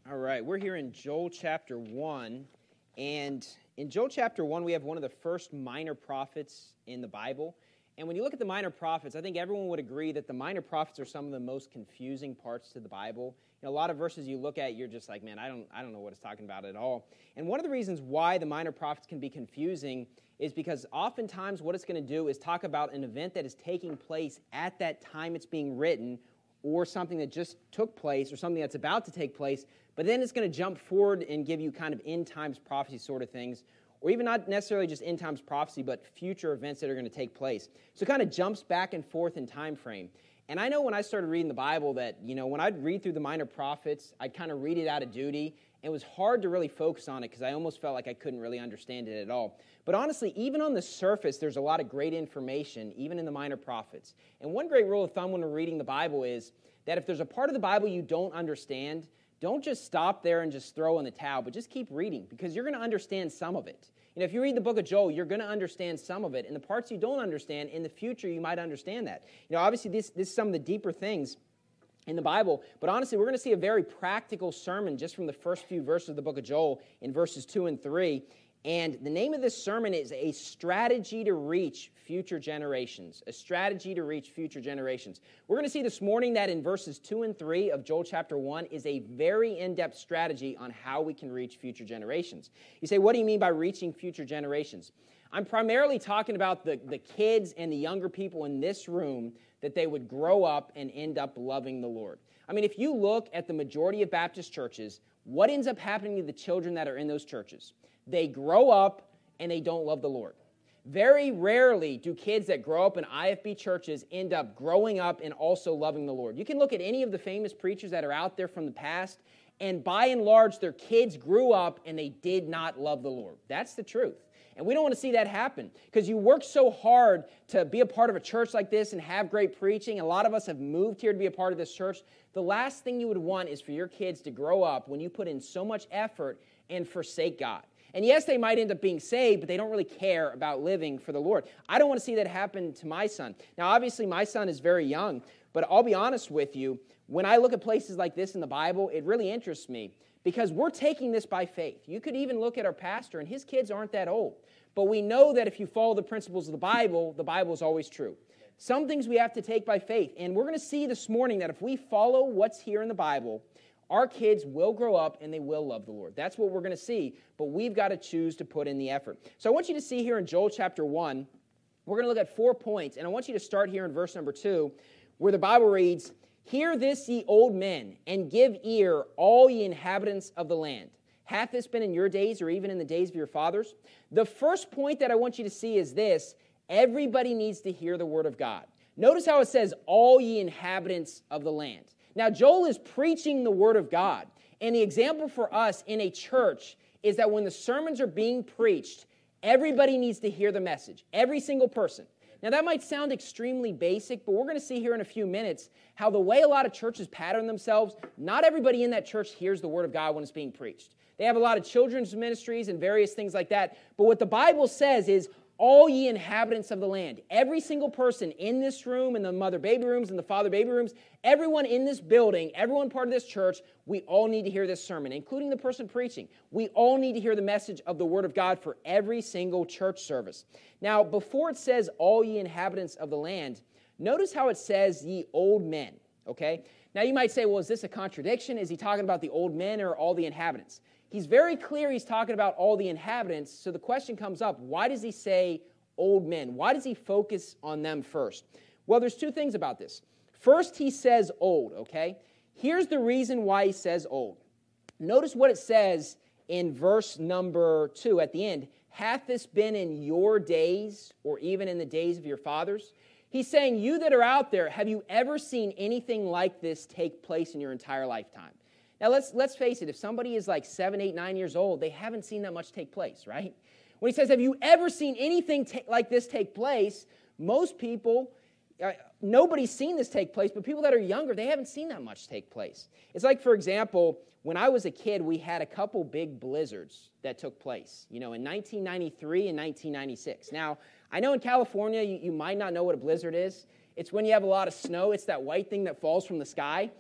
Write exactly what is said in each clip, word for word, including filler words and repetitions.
All right, we're here in Joel chapter one, and in Joel chapter one, we have one of the first minor prophets in the Bible. And when you look at the minor prophets, I think everyone would agree that the minor prophets are some of the most confusing parts to the Bible. You know, a lot of verses you look at, you're just like, man, I don't, I don't know what it's talking about at all. And one of the reasons why the minor prophets can be confusing is because oftentimes what it's going to do is talk about an event that is taking place at that time it's being written, or something that just took place, or something that's about to take place, but then it's going to jump forward and give you kind of end times prophecy sort of things, or even not necessarily just end times prophecy, but future events that are going to take place. So it kind of jumps back and forth in time frame. And I know when I started reading the Bible that, you know, when I'd read through the minor prophets, I'd kind of read it out of duty. It was hard to really focus on it because I almost felt like I couldn't really understand it at all. But honestly, even on the surface, there's a lot of great information, even in the minor prophets. And one great rule of thumb when we're reading the Bible is that if there's a part of the Bible you don't understand, don't just stop there and just throw in the towel, but just keep reading, because you're going to understand some of it. You know, if you read the book of Joel, you're going to understand some of it, and the parts you don't understand, in the future, you might understand that. You know, obviously, this, this is some of the deeper things in the Bible, but honestly, we're going to see a very practical sermon just from the first few verses of the book of Joel in verses two and three, and the name of this sermon is A Strategy to Reach Future Generations. A strategy to reach future generations. We're going to see this morning that in verses two and three of Joel chapter one is a very in-depth strategy on how we can reach future generations. You say, what do you mean by reaching future generations? I'm primarily talking about the, the kids and the younger people in this room, that they would grow up and end up loving the Lord. I mean, if you look at the majority of Baptist churches, what ends up happening to the children that are in those churches? They grow up and they don't love the Lord. Very rarely do kids that grow up in I F B churches end up growing up and also loving the Lord. You can look at any of the famous preachers that are out there from the past, and by and large, their kids grew up and they did not love the Lord. That's the truth. And we don't want to see that happen, because you work so hard to be a part of a church like this and have great preaching. A lot of us have moved here to be a part of this church. The last thing you would want is for your kids to grow up when you put in so much effort and forsake God. And yes, they might end up being saved, but they don't really care about living for the Lord. I don't want to see that happen to my son. Now, obviously, my son is very young, but I'll be honest with you, when I look at places like this in the Bible, it really interests me, because we're taking this by faith. You could even look at our pastor, and his kids aren't that old. But we know that if you follow the principles of the Bible, the Bible is always true. Some things we have to take by faith. And we're going to see this morning that if we follow what's here in the Bible, our kids will grow up and they will love the Lord. That's what we're going to see, but we've got to choose to put in the effort. So I want you to see here in Joel chapter one, we're going to look at four points, and I want you to start here in verse number two, where the Bible reads, "Hear this, ye old men, and give ear, all ye inhabitants of the land. Hath this been in your days, or even in the days of your fathers?" The first point that I want you to see is this: everybody needs to hear the word of God. Notice how it says, all ye inhabitants of the land. Now, Joel is preaching the word of God, and the example for us in a church is that when the sermons are being preached, everybody needs to hear the message, every single person. Now, that might sound extremely basic, but we're going to see here in a few minutes how the way a lot of churches pattern themselves, not everybody in that church hears the word of God when it's being preached. They have a lot of children's ministries and various things like that, but what the Bible says is, all ye inhabitants of the land. Every single person in this room, in the mother-baby rooms, and the father-baby rooms, everyone in this building, everyone part of this church, we all need to hear this sermon, including the person preaching. We all need to hear the message of the Word of God for every single church service. Now, before it says, all ye inhabitants of the land, notice how it says, ye old men, okay? Now, you might say, well, is this a contradiction? Is he talking about the old men or all the inhabitants? He's very clear he's talking about all the inhabitants, so the question comes up, why does he say old men? Why does he focus on them first? Well, there's two things about this. First, he says old, okay? Here's the reason why he says old. Notice what it says in verse number two at the end. Hath this been in your days, or even in the days of your fathers? He's saying, you that are out there, have you ever seen anything like this take place in your entire lifetime? Now, let's let's face it, if somebody is like seven, eight, nine years old, they haven't seen that much take place, right? When he says, have you ever seen anything ta- like this take place, most people, uh, nobody's seen this take place, but people that are younger, they haven't seen that much take place. It's like, for example, when I was a kid, we had a couple big blizzards that took place, you know, in nineteen ninety-three and nineteen ninety-six. Now, I know in California, you, you might not know what a blizzard is. It's when you have a lot of snow. It's that white thing that falls from the sky.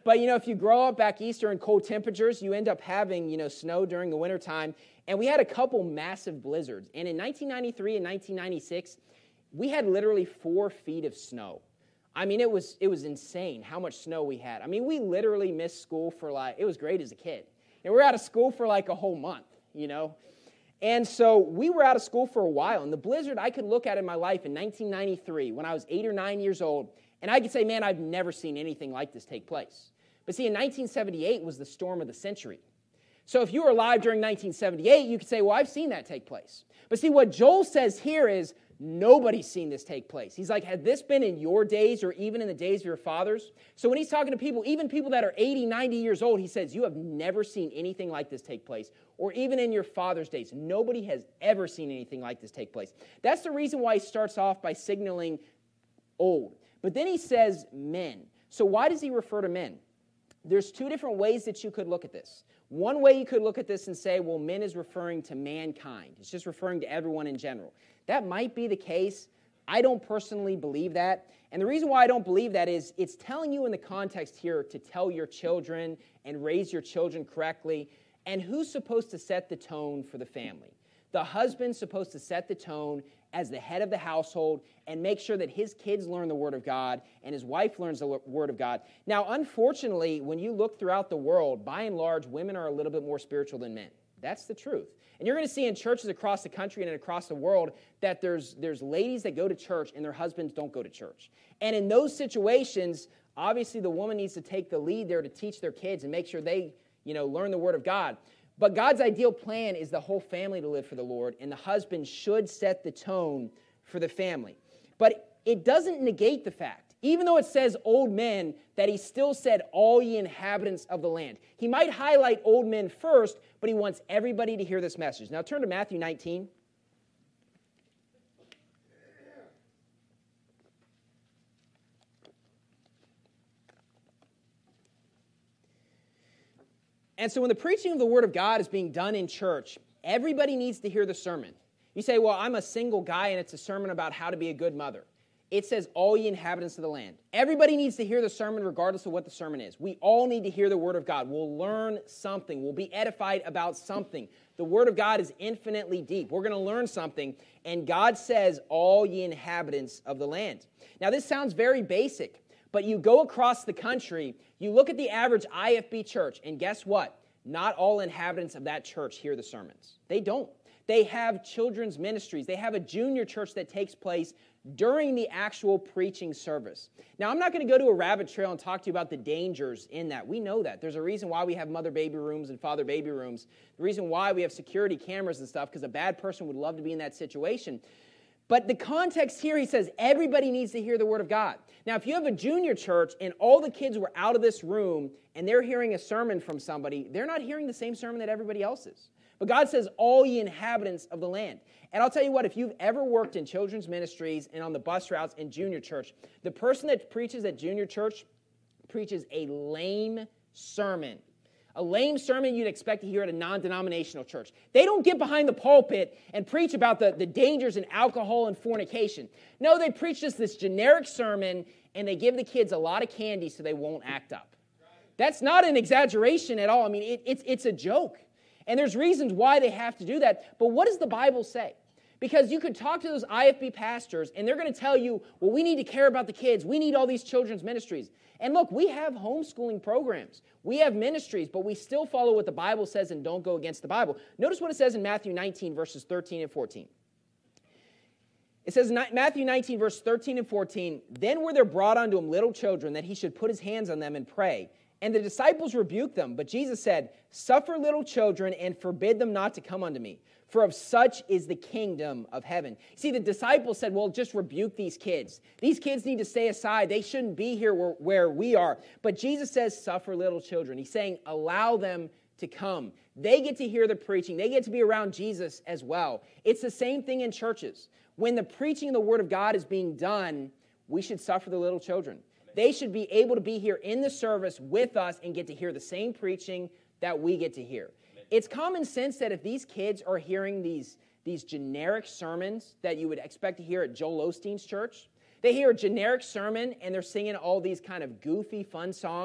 But, you know, if you grow up back east during cold temperatures, you end up having, you know, snow during the wintertime. And we had a couple massive blizzards. And in nineteen ninety-three and nineteen ninety-six, we had literally four feet of snow. I mean, it was it was insane how much snow we had. I mean, we literally missed school for like, it was great as a kid. And we were out of school for like a whole month, you know. And so we were out of school for a while. And the blizzard I could look at in my life in nineteen ninety-three when I was eight or nine years old, and I could say, man, I've never seen anything like this take place. But see, in nineteen seventy-eight was the storm of the century. So if you were alive during nineteen seventy-eight, you could say, well, I've seen that take place. But see, what Joel says here is, nobody's seen this take place. He's like, had this been in your days or even in the days of your fathers? So when he's talking to people, even people that are eighty, ninety years old, he says, you have never seen anything like this take place. Or even in your father's days, nobody has ever seen anything like this take place. That's the reason why he starts off by signaling old. But then he says men. So why does he refer to men? There's two different ways that you could look at this. One way you could look at this and say, well, men is referring to mankind. It's just referring to everyone in general. That might be the case. I don't personally believe that. And the reason why I don't believe that is it's telling you in the context here to tell your children and raise your children correctly. And who's supposed to set the tone for the family? The husband's supposed to set the tone as the head of the household and make sure that his kids learn the Word of God and his wife learns the Word of God. Now, unfortunately, when you look throughout the world, by and large, women are a little bit more spiritual than men. That's the truth. And you're going to see in churches across the country and across the world that there's, there's ladies that go to church and their husbands don't go to church. And in those situations, obviously the woman needs to take the lead there to teach their kids and make sure they, you know, learn the Word of God. But God's ideal plan is the whole family to live for the Lord, and the husband should set the tone for the family. But it doesn't negate the fact, even though it says old men, that he still said all ye inhabitants of the land. He might highlight old men first, but he wants everybody to hear this message. Now turn to Matthew nineteen. And so when the preaching of the Word of God is being done in church, everybody needs to hear the sermon. You say, well, I'm a single guy and it's a sermon about how to be a good mother. It says, all ye inhabitants of the land. Everybody needs to hear the sermon regardless of what the sermon is. We all need to hear the Word of God. We'll learn something. We'll be edified about something. The Word of God is infinitely deep. We're going to learn something. And God says, all ye inhabitants of the land. Now, this sounds very basic. But you go across the country, you look at the average I F B church, and guess what? Not all inhabitants of that church hear the sermons. They don't. They have children's ministries. They have a junior church that takes place during the actual preaching service. Now, I'm not going to go to a rabbit trail and talk to you about the dangers in that. We know that. There's a reason why we have mother-baby rooms and father-baby rooms. The reason why we have security cameras and stuff, because a bad person would love to be in that situation. But the context here, he says, everybody needs to hear the Word of God. Now, if you have a junior church and all the kids were out of this room and they're hearing a sermon from somebody, they're not hearing the same sermon that everybody else is. But God says, all ye inhabitants of the land. And I'll tell you what, if you've ever worked in children's ministries and on the bus routes in junior church, the person that preaches at junior church preaches a lame sermon. A lame sermon you'd expect to hear at a non-denominational church. They don't get behind the pulpit and preach about the, the dangers in alcohol and fornication. No, they preach just this generic sermon, and they give the kids a lot of candy so they won't act up. That's not an exaggeration at all. I mean, it, it's, it's a joke. And there's reasons why they have to do that. But what does the Bible say? Because you could talk to those I F B pastors, and they're going to tell you, well, we need to care about the kids. We need all these children's ministries. And look, we have homeschooling programs. We have ministries, but we still follow what the Bible says and don't go against the Bible. Notice what it says in Matthew nineteen, verses thirteen and fourteen. It says in Matthew nineteen, verse thirteen and fourteen, then were there brought unto him little children, that he should put his hands on them and pray. And the disciples rebuked them. But Jesus said, suffer little children and forbid them not to come unto me. For of such is the kingdom of heaven. See, the disciples said, well, just rebuke these kids. These kids need to stay aside. They shouldn't be here where, where we are. But Jesus says, suffer little children. He's saying, allow them to come. They get to hear the preaching. They get to be around Jesus as well. It's the same thing in churches. When the preaching of the Word of God is being done, we should suffer the little children. They should be able to be here in the service with us and get to hear the same preaching that we get to hear. It's common sense that if these kids are hearing these, these generic sermons that you would expect to hear at Joel Osteen's church, they hear a generic sermon and they're singing all these kind of goofy, fun songs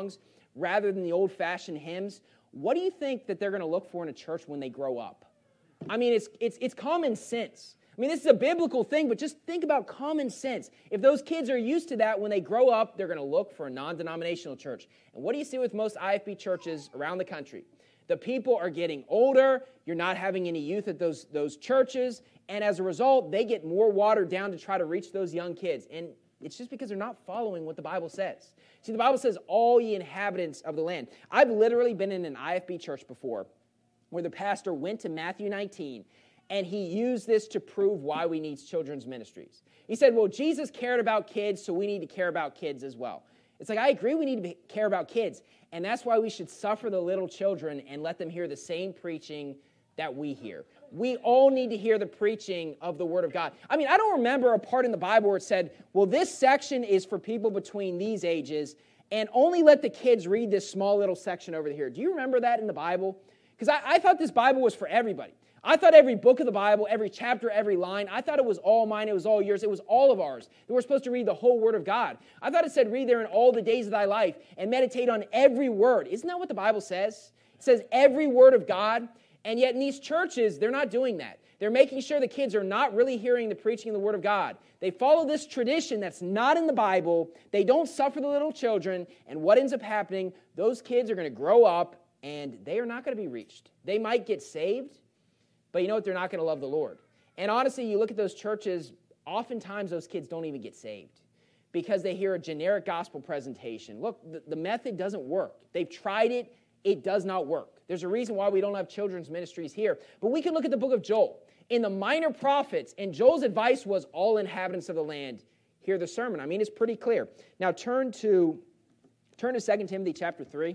rather than the old-fashioned hymns, what do you think that they're going to look for in a church when they grow up? I mean, it's it's it's common sense. I mean, this is a biblical thing, but just think about common sense. If those kids are used to that, when they grow up, they're going to look for a non-denominational church. And what do you see with most I F B churches around the country? The people are getting older. You're not having any youth at those, those churches. And as a result, they get more watered down to try to reach those young kids. And it's just because they're not following what the Bible says. See, the Bible says, all ye inhabitants of the land. I've literally been in an I F B church before where the pastor went to Matthew nineteen, and he used this to prove why we need children's ministries. He said, well, Jesus cared about kids, so we need to care about kids as well. It's like, I agree we need to be, care about kids, and that's why we should suffer the little children and let them hear the same preaching that we hear. We all need to hear the preaching of the Word of God. I mean, I don't remember a part in the Bible where it said, well, this section is for people between these ages, and only let the kids read this small little section over here. Do you remember that in the Bible? Because I, I thought this Bible was for everybody. I thought every book of the Bible, every chapter, every line, I thought it was all mine, it was all yours, it was all of ours. That we're supposed to read the whole Word of God. I thought it said read there in all the days of thy life and meditate on every word. Isn't that what the Bible says? It says every word of God, and yet in these churches, they're not doing that. They're making sure the kids are not really hearing the preaching of the Word of God. They follow this tradition that's not in the Bible. They don't suffer the little children, and what ends up happening, those kids are going to grow up, and they are not going to be reached. They might get saved, but you know what? They're not going to love the Lord. And honestly, you look at those churches, oftentimes those kids don't even get saved because they hear a generic gospel presentation. Look, the, the method doesn't work. They've tried it. It does not work. There's a reason why we don't have children's ministries here. But we can look at the book of Joel. In the minor prophets, and Joel's advice was all inhabitants of the land hear the sermon. I mean, it's pretty clear. Now turn to, turn to Second Timothy chapter three.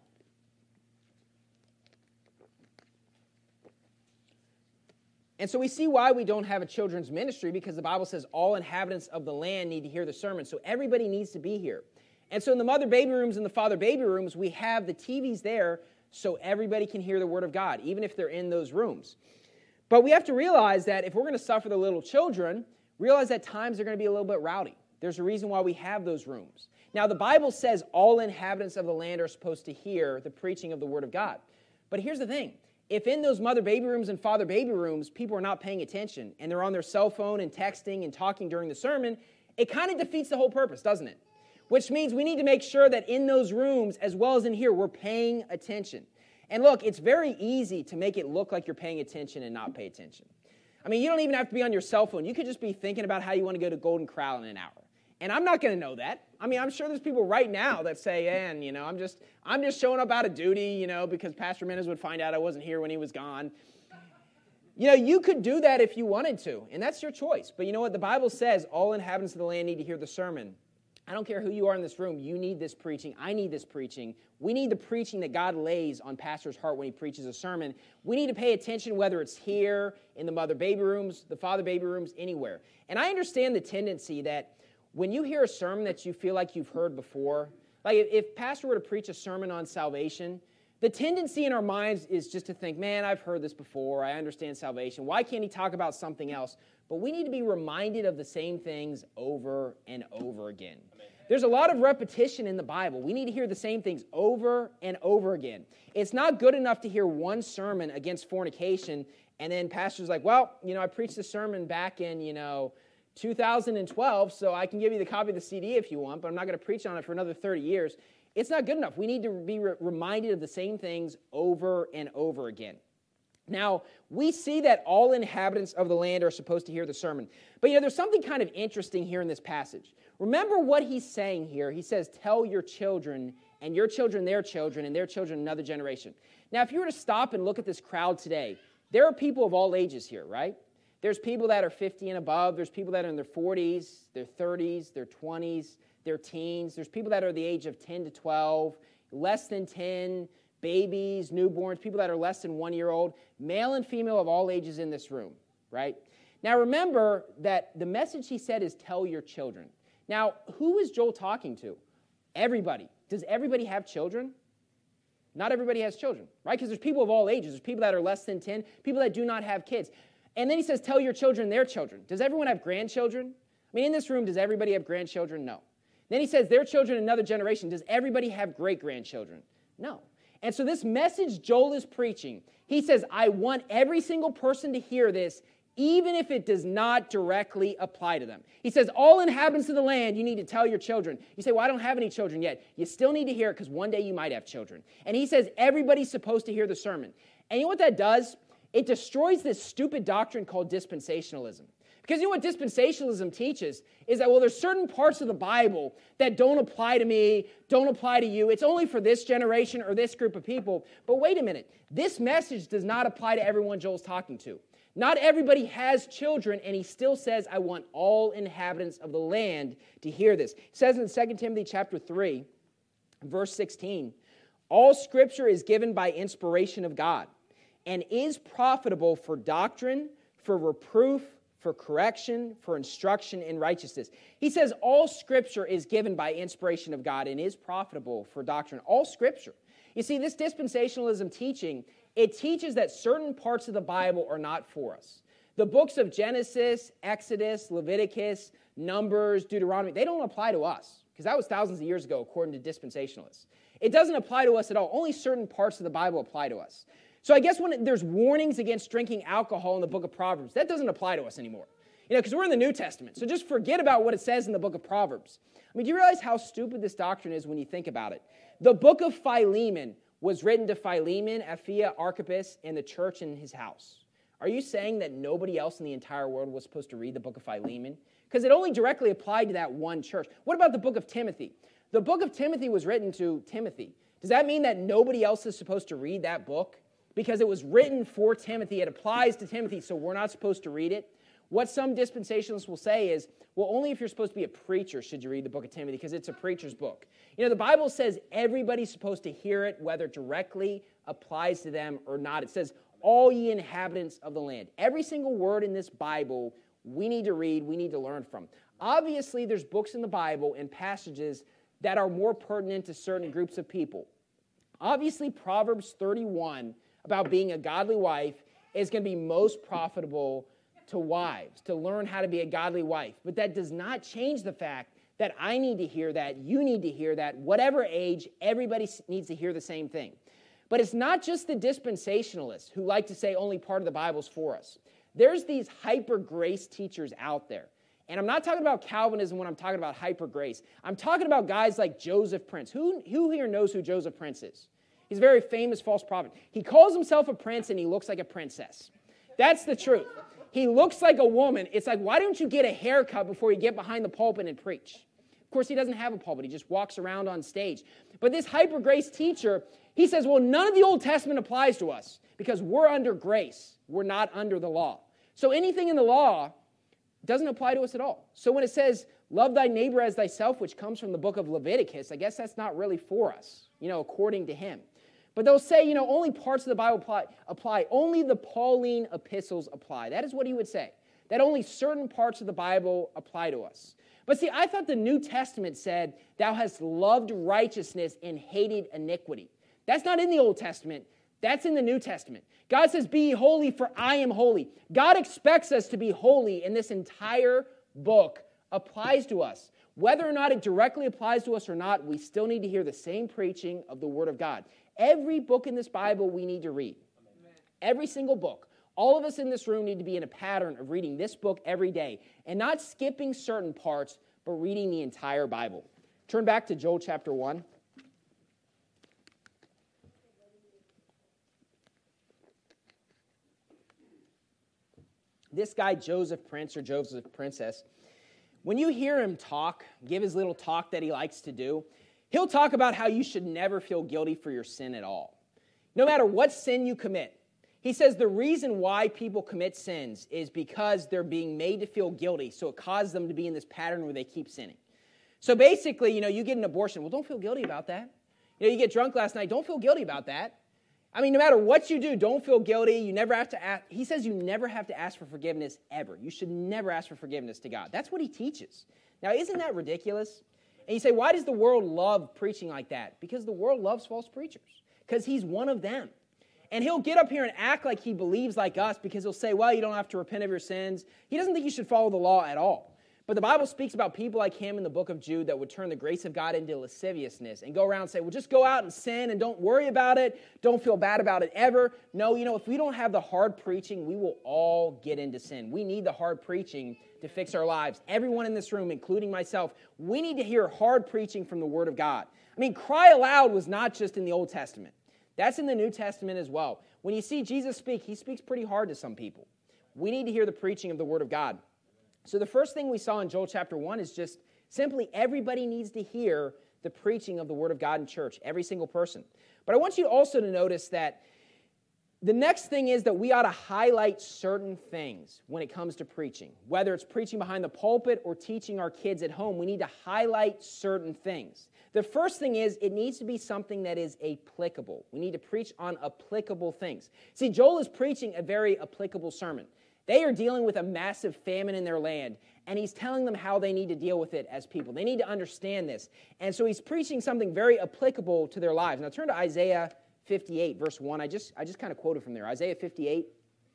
And so we see why we don't have a children's ministry, because the Bible says all inhabitants of the land need to hear the sermon. So everybody needs to be here. And so in the mother baby rooms and the father baby rooms, we have the T Vs there so everybody can hear the Word of God, even if they're in those rooms. But we have to realize that if we're going to suffer the little children, realize that times are going to be a little bit rowdy. There's a reason why we have those rooms. Now, the Bible says all inhabitants of the land are supposed to hear the preaching of the Word of God. But here's the thing. If in those mother baby rooms and father baby rooms, people are not paying attention and they're on their cell phone and texting and talking during the sermon, it kind of defeats the whole purpose, doesn't it? Which means we need to make sure that in those rooms, as well as in here, we're paying attention. And look, it's very easy to make it look like you're paying attention and not pay attention. I mean, you don't even have to be on your cell phone. You could just be thinking about how you want to go to Golden Corral in an hour. And I'm not going to know that. I mean, I'm sure there's people right now that say, and, you know, I'm just I'm just showing up out of duty, you know, because Pastor Menes would find out I wasn't here when he was gone. You know, you could do that if you wanted to, and that's your choice. But you know what? The Bible says all inhabitants of the land need to hear the sermon. I don't care who you are in this room. You need this preaching. I need this preaching. We need the preaching that God lays on pastor's heart when he preaches a sermon. We need to pay attention whether it's here, in the mother baby rooms, the father baby rooms, anywhere. And I understand the tendency that when you hear a sermon that you feel like you've heard before, like if, if pastor were to preach a sermon on salvation, the tendency in our minds is just to think, man, I've heard this before. I understand salvation. Why can't he talk about something else? But we need to be reminded of the same things over and over again. Amen. There's a lot of repetition in the Bible. We need to hear the same things over and over again. It's not good enough to hear one sermon against fornication, and then pastor's like, well, you know, I preached the sermon back in, you know, two thousand twelve, so I can give you the copy of the C D if you want, but I'm not going to preach on it for another thirty years. It's not good enough. We need to be re- reminded of the same things over and over again. Now, we see that all inhabitants of the land are supposed to hear the sermon. But, you know, there's something kind of interesting here in this passage. Remember what he's saying here. He says, tell your children, and your children their children, and their children another generation. Now, if you were to stop and look at this crowd today, there are people of all ages here, right? There's people that are fifty and above. There's people that are in their forties, their thirties, their twenties, their teens. There's people that are the age of ten to twelve, less than ten, babies, newborns, people that are less than one year old, male and female of all ages in this room, right? Now remember that the message he said is tell your children. Now, who is Joel talking to? Everybody. Does everybody have children? Not everybody has children, right? Because there's people of all ages. There's people that are less than ten, people that do not have kids. And then he says, tell your children their children. Does everyone have grandchildren? I mean, in this room, does everybody have grandchildren? No. Then he says their children another generation. Does everybody have great-grandchildren? No. And so this message Joel is preaching, he says, I want every single person to hear this, even if it does not directly apply to them. He says, all inhabitants of the land, you need to tell your children. You say, well, I don't have any children yet. You still need to hear it because one day you might have children. And he says, everybody's supposed to hear the sermon. And you know what that does? It destroys this stupid doctrine called dispensationalism. Because you know what dispensationalism teaches is that, well, there's certain parts of the Bible that don't apply to me, don't apply to you. It's only for this generation or this group of people. But wait a minute. This message does not apply to everyone Joel's talking to. Not everybody has children, and he still says, I want all inhabitants of the land to hear this. He says in Second Timothy chapter three, verse sixteen, all Scripture is given by inspiration of God and is profitable for doctrine, for reproof, for correction, for instruction in righteousness. He says all Scripture is given by inspiration of God and is profitable for doctrine. All Scripture. You see, this dispensationalism teaching, it teaches that certain parts of the Bible are not for us. The books of Genesis, Exodus, Leviticus, Numbers, Deuteronomy, they don't apply to us because that was thousands of years ago according to dispensationalists. It doesn't apply to us at all. Only certain parts of the Bible apply to us. So I guess when there's warnings against drinking alcohol in the book of Proverbs, that doesn't apply to us anymore. You know, because we're in the New Testament. So just forget about what it says in the book of Proverbs. I mean, do you realize how stupid this doctrine is when you think about it? The book of Philemon was written to Philemon, Apphia, Archippus, and the church in his house. Are you saying that nobody else in the entire world was supposed to read the book of Philemon? Because it only directly applied to that one church. What about the book of Timothy? The book of Timothy was written to Timothy. Does that mean that nobody else is supposed to read that book? Because it was written for Timothy, it applies to Timothy, so we're not supposed to read it? What some dispensationalists will say is, well, only if you're supposed to be a preacher should you read the book of Timothy, because it's a preacher's book. You know, the Bible says everybody's supposed to hear it, whether it directly applies to them or not. It says, all ye inhabitants of the land. Every single word in this Bible we need to read, we need to learn from. Obviously, there's books in the Bible and passages that are more pertinent to certain groups of people. Obviously, Proverbs thirty-one about being a godly wife is going to be most profitable to wives, to learn how to be a godly wife. But that does not change the fact that I need to hear that, you need to hear that, whatever age, everybody needs to hear the same thing. But it's not just the dispensationalists who like to say only part of the Bible's for us. There's these hyper-grace teachers out there. And I'm not talking about Calvinism when I'm talking about hyper-grace. I'm talking about guys like Joseph Prince. Who, who here knows who Joseph Prince is? He's a very famous false prophet. He calls himself a prince and he looks like a princess. That's the truth. He looks like a woman. It's like, why don't you get a haircut before you get behind the pulpit and preach? Of course, he doesn't have a pulpit. He just walks around on stage. But this hyper-grace teacher, he says, well, none of the Old Testament applies to us because we're under grace. We're not under the law. So anything in the law doesn't apply to us at all. So when it says, love thy neighbor as thyself, which comes from the book of Leviticus, I guess that's not really for us, you know, according to him. But they'll say, you know, only parts of the Bible apply, apply. Only the Pauline epistles apply. That is what he would say. That only certain parts of the Bible apply to us. But see, I thought the New Testament said, thou hast loved righteousness and hated iniquity. That's not in the Old Testament. That's in the New Testament. God says, be ye holy, for I am holy. God expects us to be holy, and this entire book applies to us. Whether or not it directly applies to us or not, we still need to hear the same preaching of the Word of God. Every book in this Bible we need to read. Amen. Every single book. All of us in this room need to be in a pattern of reading this book every day and not skipping certain parts, but reading the entire Bible. Turn back to Joel chapter one. This guy, Joseph Prince or Joseph Princess, when you hear him talk, give his little talk that he likes to do, he'll talk about how you should never feel guilty for your sin at all. No matter what sin you commit. He says the reason why people commit sins is because they're being made to feel guilty, so it causes them to be in this pattern where they keep sinning. So basically, you know, you get an abortion. Well, don't feel guilty about that. You know, you get drunk last night. Don't feel guilty about that. I mean, no matter what you do, don't feel guilty. You never have to ask. He says you never have to ask for forgiveness ever. You should never ask for forgiveness to God. That's what he teaches. Now, isn't that ridiculous? And you say, why does the world love preaching like that? Because the world loves false preachers. Because he's one of them. And he'll get up here and act like he believes like us because he'll say, well, you don't have to repent of your sins. He doesn't think you should follow the law at all. But the Bible speaks about people like him in the book of Jude that would turn the grace of God into lasciviousness and go around and say, well, just go out and sin and don't worry about it. Don't feel bad about it ever. No, you know, if we don't have the hard preaching, we will all get into sin. We need the hard preaching to fix our lives. Everyone in this room, including myself, we need to hear hard preaching from the Word of God. I mean, cry aloud was not just in the Old Testament. That's in the New Testament as well. When you see Jesus speak, he speaks pretty hard to some people. We need to hear the preaching of the Word of God. So the first thing we saw in Joel chapter one is just simply everybody needs to hear the preaching of the Word of God in church, every single person. But I want you also to notice that the next thing is that we ought to highlight certain things when it comes to preaching. Whether it's preaching behind the pulpit or teaching our kids at home, we need to highlight certain things. The first thing is it needs to be something that is applicable. We need to preach on applicable things. See, Joel is preaching a very applicable sermon. They are dealing with a massive famine in their land, and he's telling them how they need to deal with it as people. They need to understand this. And so he's preaching something very applicable to their lives. Now turn to Isaiah fifty-eight, verse one. I just, I just kind of quoted from there. Isaiah fifty-eight.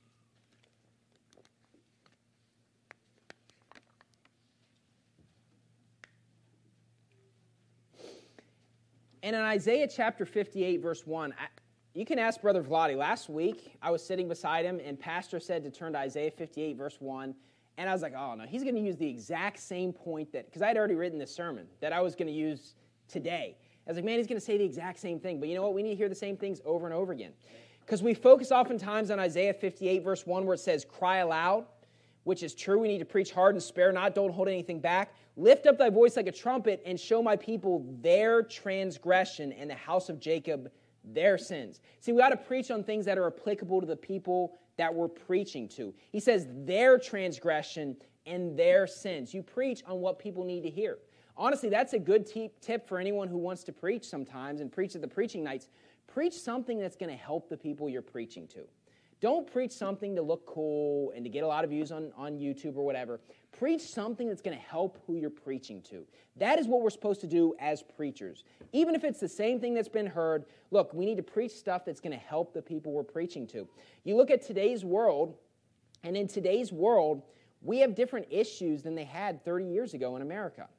And in Isaiah chapter fifty-eight, verse one, I, you can ask Brother Vladi. Last week, I was sitting beside him, and Pastor said to turn to Isaiah fifty-eight, verse one. And I was like, oh, no, he's going to use the exact same point that, because I had already written this sermon, that I was going to use today. I was like, man, he's going to say the exact same thing. But you know what? We need to hear the same things over and over again. Because we focus oftentimes on Isaiah fifty-eight, verse one, where it says, cry aloud, which is true. We need to preach hard and spare not. Don't hold anything back. Lift up thy voice like a trumpet and show my people their transgression and the house of Jacob their sins. See, we ought to preach on things that are applicable to the people that we're preaching to. He says their transgression and their sins. You preach on what people need to hear. Honestly, that's a good t- tip for anyone who wants to preach sometimes and preach at the preaching nights. Preach something that's going to help the people you're preaching to. Don't preach something to look cool and to get a lot of views on, on YouTube or whatever. Preach something that's going to help who you're preaching to. That is what we're supposed to do as preachers. Even if it's the same thing that's been heard, look, we need to preach stuff that's going to help the people we're preaching to. You look at today's world, and in today's world, we have different issues than they had thirty years ago in America.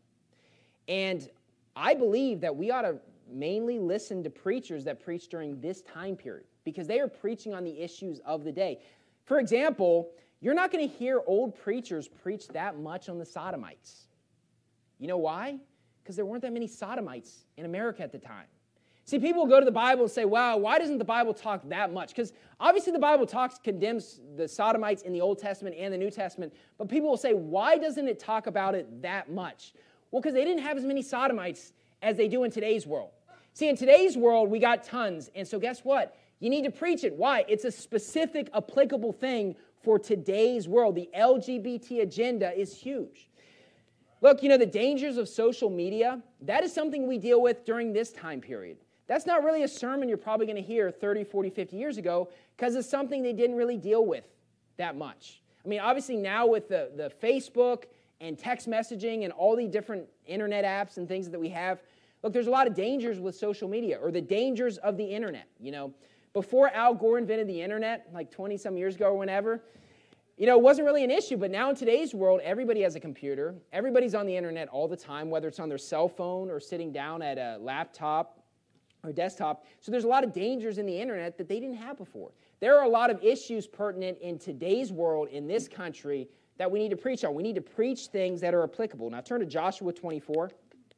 And I believe that we ought to mainly listen to preachers that preach during this time period because they are preaching on the issues of the day. For example, you're not going to hear old preachers preach that much on the sodomites. You know why? Because there weren't that many sodomites in America at the time. See, people will go to the Bible and say, wow, why doesn't the Bible talk that much? Because obviously the Bible talks, condemns the sodomites in the Old Testament and the New Testament, but people will say, why doesn't it talk about it that much? Well, because they didn't have as many sodomites as they do in today's world. See, in today's world, we got tons, and so guess what? You need to preach it. Why? It's a specific, applicable thing for today's world. The L G B T agenda is huge. Look, you know, the dangers of social media, that is something we deal with during this time period. That's not really a sermon you're probably going to hear thirty, forty, fifty years ago because it's something they didn't really deal with that much. I mean, obviously now with the, the Facebook and text messaging and all the different internet apps and things that we have, look, there's a lot of dangers with social media or the dangers of the internet, you know. Before Al Gore invented the internet, like twenty-some years ago or whenever, you know, it wasn't really an issue, but now in today's world, everybody has a computer. Everybody's on the internet all the time, whether it's on their cell phone or sitting down at a laptop or desktop. So there's a lot of dangers in the internet that they didn't have before. There are a lot of issues pertinent in today's world, in this country, that we need to preach on. We need to preach things that are applicable. Now turn to Joshua twenty-four.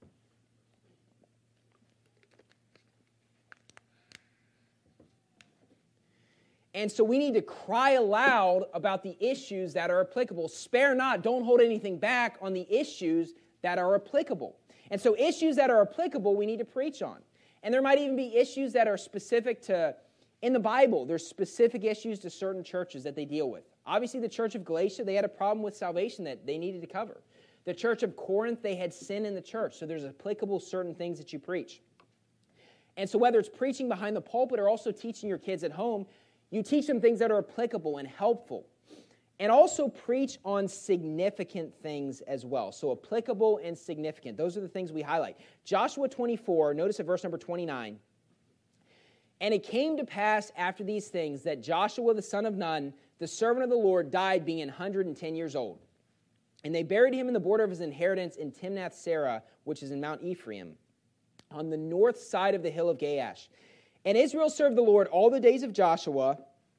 And so we need to cry aloud about the issues that are applicable. Spare not, don't hold anything back on the issues that are applicable. And so issues that are applicable, we need to preach on. And there might even be issues that are specific to, in the Bible, there's specific issues to certain churches that they deal with. Obviously, the church of Galatia, they had a problem with salvation that they needed to cover. The church of Corinth, they had sin in the church, so there's applicable certain things that you preach. And so whether it's preaching behind the pulpit or also teaching your kids at home, you teach them things that are applicable and helpful. And also preach on significant things as well. So applicable and significant. Those are the things we highlight. Joshua twenty-four, notice at verse number twenty-nine. And it came to pass after these things that Joshua the son of Nun, the servant of the Lord, died being one hundred ten years old. And they buried him in the border of his inheritance in Timnath-Serah, which is in Mount Ephraim, on the north side of the hill of Gaash. And Israel served the Lord all the days of Joshua,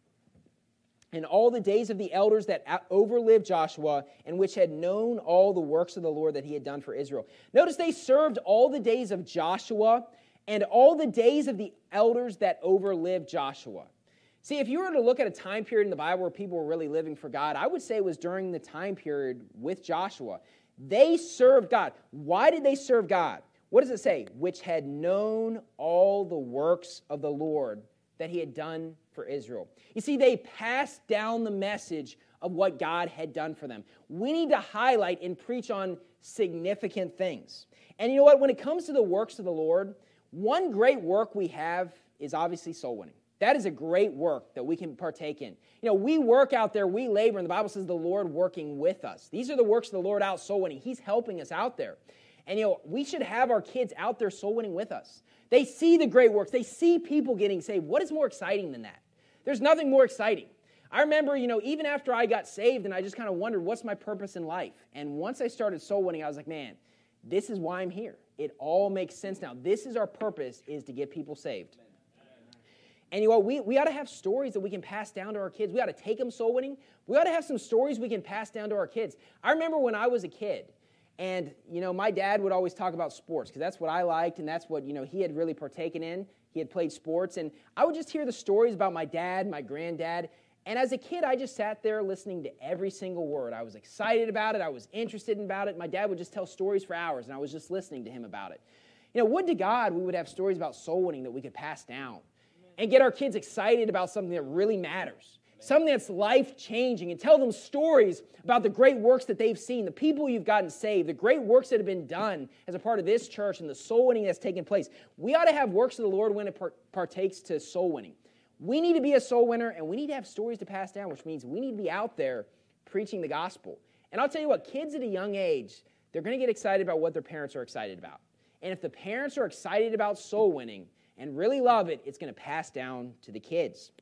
and all the days of the elders that overlived Joshua, and which had known all the works of the Lord that he had done for Israel. Notice they served all the days of Joshua, and all the days of the elders that overlived Joshua. See, if you were to look at a time period in the Bible where people were really living for God, I would say it was during the time period with Joshua. They served God. Why did they serve God? What does it say? Which had known all the works of the Lord that he had done for Israel. You see, they passed down the message of what God had done for them. We need to highlight and preach on significant things. And you know what? When it comes to the works of the Lord, one great work we have is obviously soul winning. That is a great work that we can partake in. You know, we work out there, we labor, and the Bible says the Lord working with us. These are the works of the Lord out soul winning. He's helping us out there. And, you know, we should have our kids out there soul winning with us. They see the great works. They see people getting saved. What is more exciting than that? There's nothing more exciting. I remember, you know, even after I got saved and I just kind of wondered, what's my purpose in life? And once I started soul winning, I was like, man, this is why I'm here. It all makes sense now. This is our purpose, is to get people saved. And you know what? We, we ought to have stories that we can pass down to our kids. We ought to take them soul winning. We ought to have some stories we can pass down to our kids. I remember when I was a kid, and, you know, my dad would always talk about sports because that's what I liked and that's what, you know, he had really partaken in. He had played sports. And I would just hear the stories about my dad, my granddad. And as a kid, I just sat there listening to every single word. I was excited about it. I was interested about it. My dad would just tell stories for hours, and I was just listening to him about it. You know, would to God we would have stories about soul winning that we could pass down and get our kids excited about something that really matters. Something that's life-changing, and tell them stories about the great works that they've seen, the people you've gotten saved, the great works that have been done as a part of this church and the soul winning that's taken place. We ought to have works of the Lord when it partakes to soul winning. We need to be a soul winner, and we need to have stories to pass down, which means we need to be out there preaching the gospel. And I'll tell you what, kids at a young age, they're going to get excited about what their parents are excited about. And if the parents are excited about soul winning and really love it, it's going to pass down to the kids.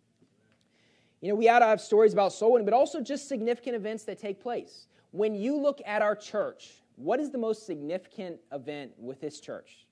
You know, we ought to have stories about soul winning, but also just significant events that take place. When you look at our church, what is the most significant event with this church?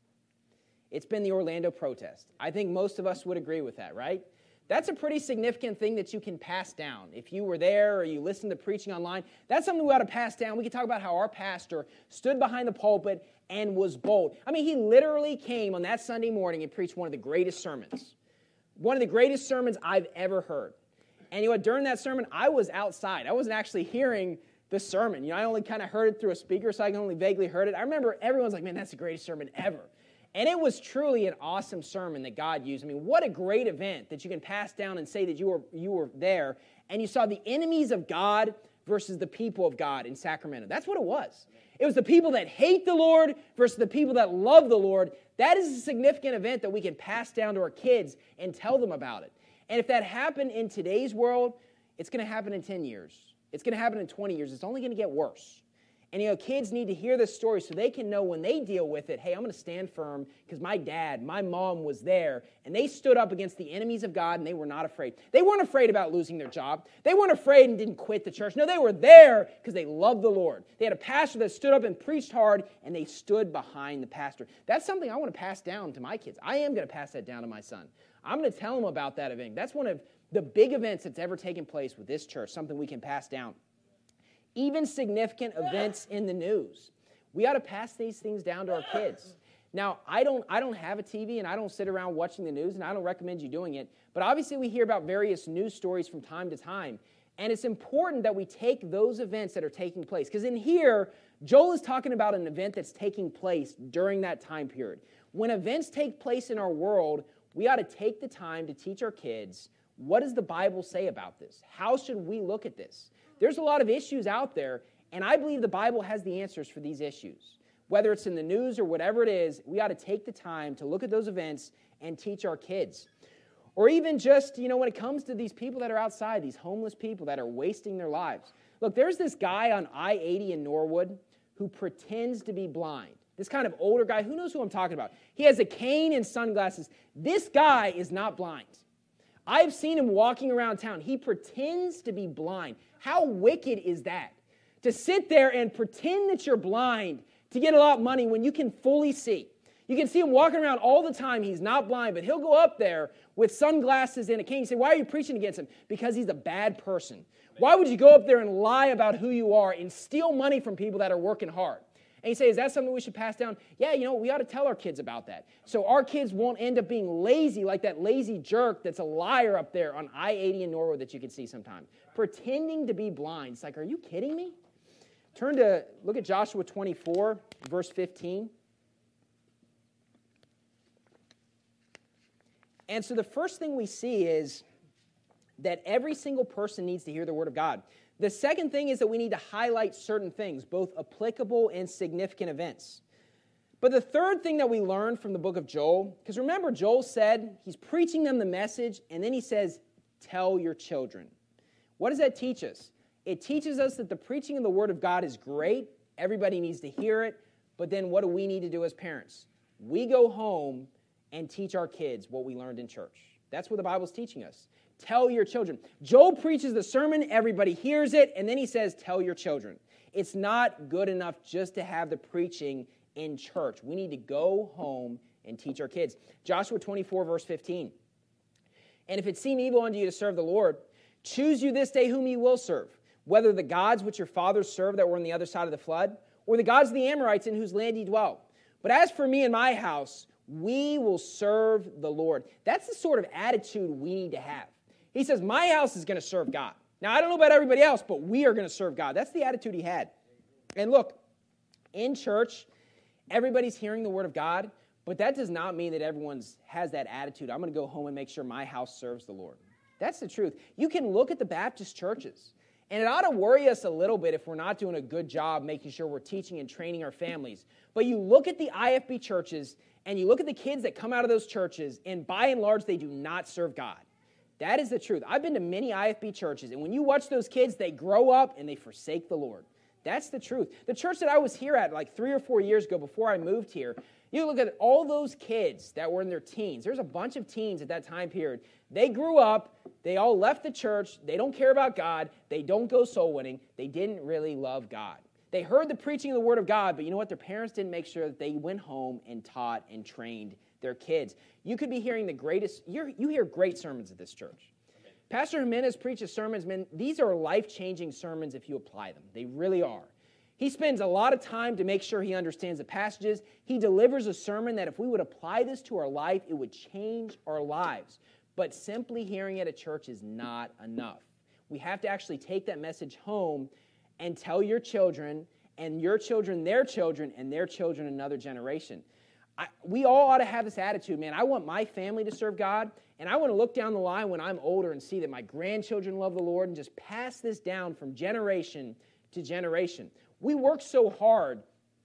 It's been the Orlando protest. I think most of us would agree with that, right? That's a pretty significant thing that you can pass down. If you were there or you listened to preaching online, that's something we ought to pass down. We can talk about how our pastor stood behind the pulpit and was bold. I mean, he literally came on that Sunday morning and preached one of the greatest sermons. One of the greatest sermons I've ever heard. And you know what, during that sermon, I was outside. I wasn't actually hearing the sermon. You know, I only kind of heard it through a speaker, so I can only vaguely heard it. I remember everyone's like, man, that's the greatest sermon ever. And it was truly an awesome sermon that God used. I mean, what a great event that you can pass down and say that you were, you were there, and you saw the enemies of God versus the people of God in Sacramento. That's what it was. It was the people that hate the Lord versus the people that love the Lord. That is a significant event that we can pass down to our kids and tell them about it. And if that happened in today's world, it's going to happen in ten years. It's going to happen in twenty years. It's only going to get worse. And, you know, kids need to hear this story so they can know when they deal with it, hey, I'm going to stand firm because my dad, my mom was there, and they stood up against the enemies of God, and they were not afraid. They weren't afraid about losing their job. They weren't afraid and didn't quit the church. No, they were there because they loved the Lord. They had a pastor that stood up and preached hard, and they stood behind the pastor. That's something I want to pass down to my kids. I am going to pass that down to my son. I'm going to tell him about that event. That's one of the big events that's ever taken place with this church, something we can pass down. Even significant events in the news. We ought to pass these things down to our kids. Now, I don't, I don't have a T V, and I don't sit around watching the news, and I don't recommend you doing it, but obviously we hear about various news stories from time to time, and it's important that we take those events that are taking place, because in here, Joel is talking about an event that's taking place during that time period. When events take place in our world, we ought to take the time to teach our kids, what does the Bible say about this? How should we look at this? There's a lot of issues out there, and I believe the Bible has the answers for these issues. Whether it's in the news or whatever it is, we ought to take the time to look at those events and teach our kids. Or even just, you know, when it comes to these people that are outside, these homeless people that are wasting their lives. Look, there's this guy on I eighty in Norwood who pretends to be blind. This kind of older guy, who knows who I'm talking about? He has a cane and sunglasses. This guy is not blind. I've seen him walking around town. He pretends to be blind. How wicked is that? To sit there and pretend that you're blind to get a lot of money when you can fully see. You can see him walking around all the time. He's not blind, but he'll go up there with sunglasses and a cane. You say, why are you preaching against him? Because he's a bad person. Why would you go up there and lie about who you are and steal money from people that are working hard? And you say, is that something we should pass down? Yeah, you know, we ought to tell our kids about that. So our kids won't end up being lazy like that lazy jerk that's a liar up there on I eighty in Norwood that you can see sometimes. Pretending to be blind. It's like, are you kidding me? Turn to, look at Joshua twenty-four, verse fifteen. And so the first thing we see is that every single person needs to hear the word of God. The second thing is that we need to highlight certain things, both applicable and significant events. But the third thing that we learn from the book of Joel, because remember Joel said, he's preaching them the message, and then he says, tell your children. What does that teach us? It teaches us that the preaching of the word of God is great. Everybody needs to hear it. But then what do we need to do as parents? We go home and teach our kids what we learned in church. That's what the Bible's teaching us. Tell your children. Joel preaches the sermon, everybody hears it, and then he says, tell your children. It's not good enough just to have the preaching in church. We need to go home and teach our kids. Joshua twenty-four, verse fifteen. And if it seem evil unto you to serve the Lord, choose you this day whom you will serve, whether the gods which your fathers served that were on the other side of the flood, or the gods of the Amorites in whose land ye dwell. But as for me and my house, we will serve the Lord. That's the sort of attitude we need to have. He says, my house is going to serve God. Now, I don't know about everybody else, but we are going to serve God. That's the attitude he had. And look, in church, everybody's hearing the word of God, but that does not mean that everyone has that attitude. I'm going to go home and make sure my house serves the Lord. That's the truth. You can look at the Baptist churches, and it ought to worry us a little bit if we're not doing a good job making sure we're teaching and training our families. But you look at the I F B churches, and you look at the kids that come out of those churches, and by and large, they do not serve God. That is the truth. I've been to many I F B churches, and when you watch those kids, they grow up and they forsake the Lord. That's the truth. The church that I was here at like three or four years ago before I moved here, you look at all those kids that were in their teens. There's a bunch of teens at that time period. They grew up. They all left the church. They don't care about God. They don't go soul winning. They didn't really love God. They heard the preaching of the word of God, but you know what? Their parents didn't make sure that they went home and taught and trained their kids. You could be hearing the greatest, you're, you hear great sermons at this church. Amen. Pastor Jimenez preaches sermons, man, these are life-changing sermons if you apply them. They really are. He spends a lot of time to make sure he understands the passages. He delivers a sermon that if we would apply this to our life, it would change our lives. But simply hearing it at church is not enough. We have to actually take that message home and tell your children, and your children, their children, and their children, another generation. I, we all ought to have this attitude, man. I want my family to serve God, and I want to look down the line when I'm older and see that my grandchildren love the Lord and just pass this down from generation to generation. We work so hard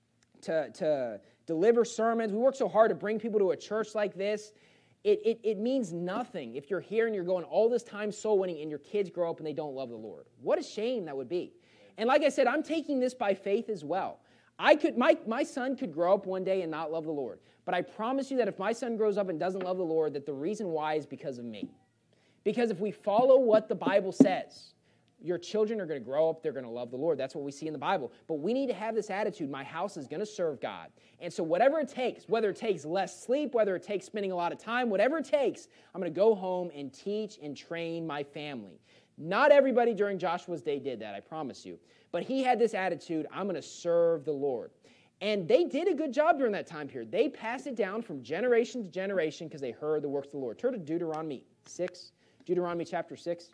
to, to deliver sermons. We work so hard to bring people to a church like this. It, it, it means nothing if you're here and you're going all this time soul winning and your kids grow up and they don't love the Lord. What a shame that would be. And like I said, I'm taking this by faith as well. I could, my, my son could grow up one day and not love the Lord. But I promise you that if my son grows up and doesn't love the Lord, that the reason why is because of me. Because if we follow what the Bible says, your children are going to grow up, they're going to love the Lord. That's what we see in the Bible. But we need to have this attitude, my house is going to serve God. And so whatever it takes, whether it takes less sleep, whether it takes spending a lot of time, whatever it takes, I'm going to go home and teach and train my family. Not everybody during Joshua's day did that, I promise you. But he had this attitude, I'm going to serve the Lord. And they did a good job during that time period. They passed it down from generation to generation because they heard the works of the Lord. Turn to Deuteronomy six, Deuteronomy chapter six.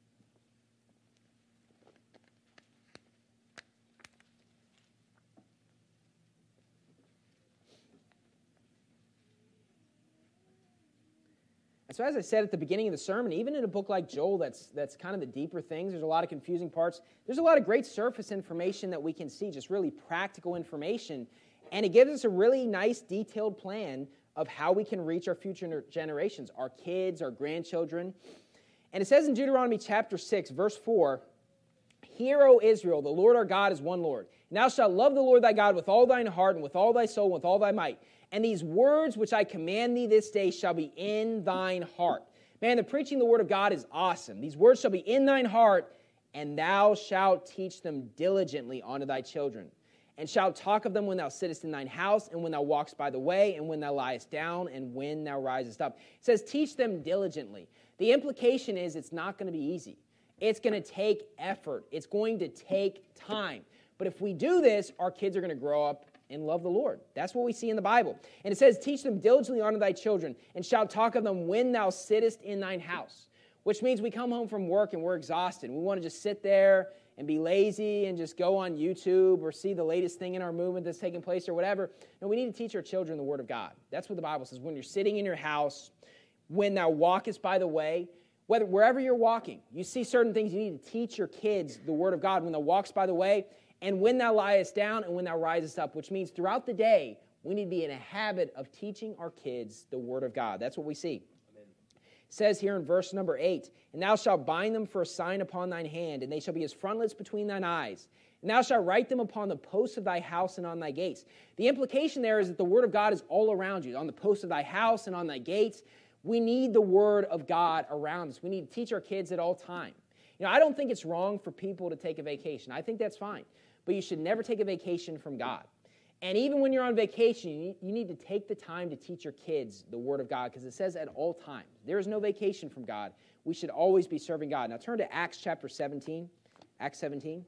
And so as I said at the beginning of the sermon, even in a book like Joel, that's, that's kind of the deeper things, there's a lot of confusing parts. There's a lot of great surface information that we can see, just really practical information. And it gives us a really nice detailed plan of how we can reach our future generations, our kids, our grandchildren. And it says in Deuteronomy chapter six, verse four, Hear, O Israel, the Lord our God is one Lord. And thou shalt love the Lord thy God with all thine heart and with all thy soul and with all thy might. And these words which I command thee this day shall be in thine heart. Man, the preaching of the word of God is awesome. These words shall be in thine heart, And thou shalt teach them diligently unto thy children, and shalt talk of them when thou sittest in thine house, and when thou walkest by the way, and when thou liest down, and when thou risest up. It says, teach them diligently. The implication is it's not going to be easy. It's going to take effort. It's going to take time. But if we do this, our kids are going to grow up and love the Lord. That's what we see in the Bible. And it says, teach them diligently unto thy children, and shalt talk of them when thou sittest in thine house. Which means we come home from work and we're exhausted. We want to just sit there and be lazy and just go on YouTube or see the latest thing in our movement that's taking place or whatever. No, we need to teach our children the Word of God. That's what the Bible says. When you're sitting in your house, when thou walkest by the way, whether wherever you're walking, you see certain things, you need to teach your kids the Word of God. When thou walkest by the way, and when thou liest down, and when thou risest up, which means throughout the day, we need to be in a habit of teaching our kids the Word of God. That's what we see. It says here in verse number eight, and thou shalt bind them for a sign upon thine hand, and they shall be as frontlets between thine eyes. And thou shalt write them upon the posts of thy house and on thy gates. The implication there is that the Word of God is all around you, on the posts of thy house and on thy gates. We need the Word of God around us. We need to teach our kids at all times. You know, I don't think it's wrong for people to take a vacation. I think that's fine. But you should never take a vacation from God. And even when you're on vacation, you need to take the time to teach your kids the Word of God, because it says at all times. There is no vacation from God. We should always be serving God. Now turn to Acts chapter seventeen. Acts seventeen.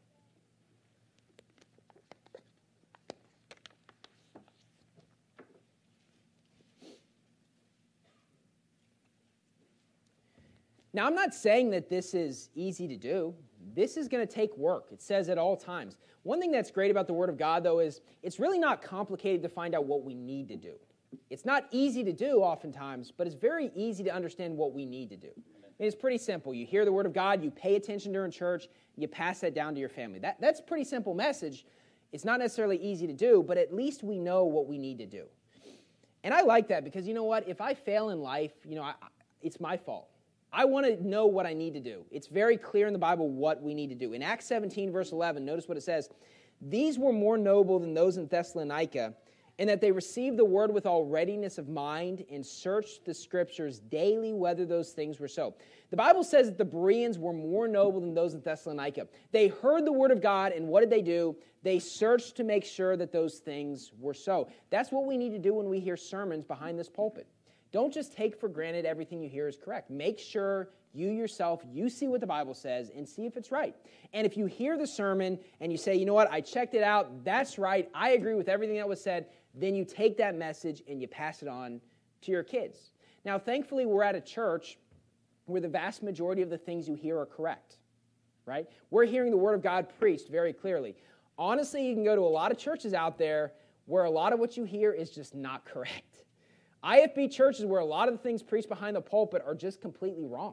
Now, I'm not saying that this is easy to do. This is going to take work. It says at all times. One thing that's great about the Word of God, though, is it's really not complicated to find out what we need to do. It's not easy to do oftentimes, but it's very easy to understand what we need to do. I mean, it's pretty simple. You hear the Word of God, you pay attention during church, you pass that down to your family. That, that's a pretty simple message. It's not necessarily easy to do, but at least we know what we need to do. And I like that because, you know what, if I fail in life, you know, I, it's my fault. I want to know what I need to do. It's very clear in the Bible what we need to do. In Acts seventeen, verse eleven, notice what it says. These were more noble than those in Thessalonica, in that they received the word with all readiness of mind and searched the Scriptures daily whether those things were so. The Bible says that the Bereans were more noble than those in Thessalonica. They heard the word of God, and what did they do? They searched to make sure that those things were so. That's what we need to do when we hear sermons behind this pulpit. Don't just take for granted everything you hear is correct. Make sure you yourself, you see what the Bible says and see if it's right. And if you hear the sermon and you say, you know what, I checked it out, that's right, I agree with everything that was said, then you take that message and you pass it on to your kids. Now, thankfully, we're at a church where the vast majority of the things you hear are correct, right? We're hearing the Word of God preached very clearly. Honestly, you can go to a lot of churches out there where a lot of what you hear is just not correct. I F B churches where a lot of the things preached behind the pulpit are just completely wrong.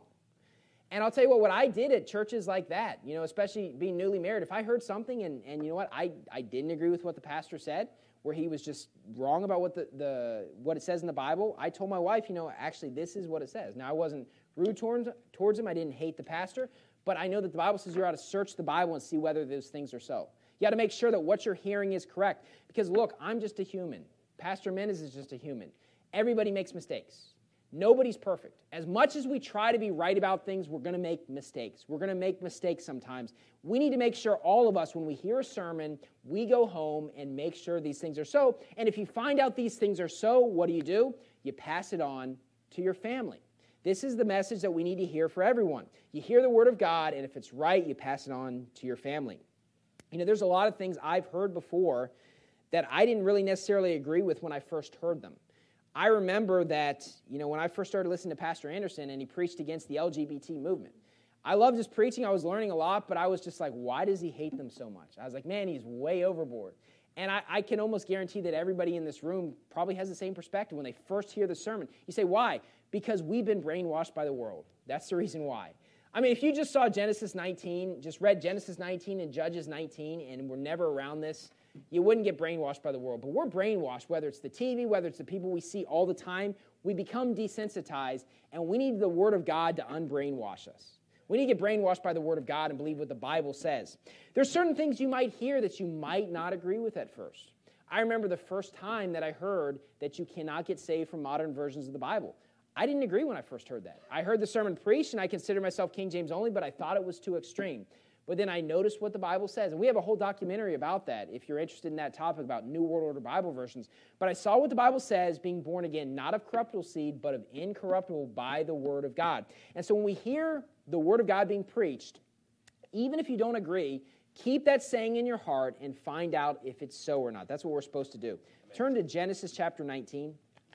And I'll tell you what, what I did at churches like that, you know, especially being newly married, if I heard something and, and you know what, I, I didn't agree with what the pastor said, where he was just wrong about what the, the what it says in the Bible, I told my wife, you know, actually this is what it says. Now, I wasn't rude towards, towards him. I didn't hate the pastor, but I know that the Bible says you ought to search the Bible and see whether those things are so. You got to make sure that what you're hearing is correct. Because look, I'm just a human. Pastor Mendes is just a human. Everybody makes mistakes. Nobody's perfect. As much as we try to be right about things, we're going to make mistakes. We're going to make mistakes sometimes. We need to make sure all of us, when we hear a sermon, we go home and make sure these things are so. And if you find out these things are so, what do you do? You pass it on to your family. This is the message that we need to hear for everyone. You hear the Word of God, and if it's right, you pass it on to your family. You know, there's a lot of things I've heard before that I didn't really necessarily agree with when I first heard them. I remember that, you know, when I first started listening to Pastor Anderson and he preached against the L G B T movement. I loved his preaching. I was learning a lot, but I was just like, why does he hate them so much? I was like, man, he's way overboard. And I, I can almost guarantee that everybody in this room probably has the same perspective when they first hear the sermon. You say, why? Because we've been brainwashed by the world. That's the reason why. I mean, if you just saw Genesis nineteen, just read Genesis nineteen and Judges nineteen, and were never around this, you wouldn't get brainwashed by the world. But we're brainwashed, whether it's the T V, whether it's the people we see all the time. We become desensitized, and we need the Word of God to unbrainwash us. We need to get brainwashed by the Word of God and believe what the Bible says. There's certain things you might hear that you might not agree with at first. I remember the first time that I heard that you cannot get saved from modern versions of the Bible. I didn't agree when I first heard that. I heard the sermon preached, and I considered myself King James only, but I thought it was too extreme. But then I noticed what the Bible says, and we have a whole documentary about that if you're interested in that topic about New World Order Bible versions. But I saw what the Bible says, being born again, not of corruptible seed, but of incorruptible by the Word of God. And so when we hear the Word of God being preached, even if you don't agree, keep that saying in your heart and find out if it's so or not. That's what we're supposed to do. Turn to Genesis chapter nineteen.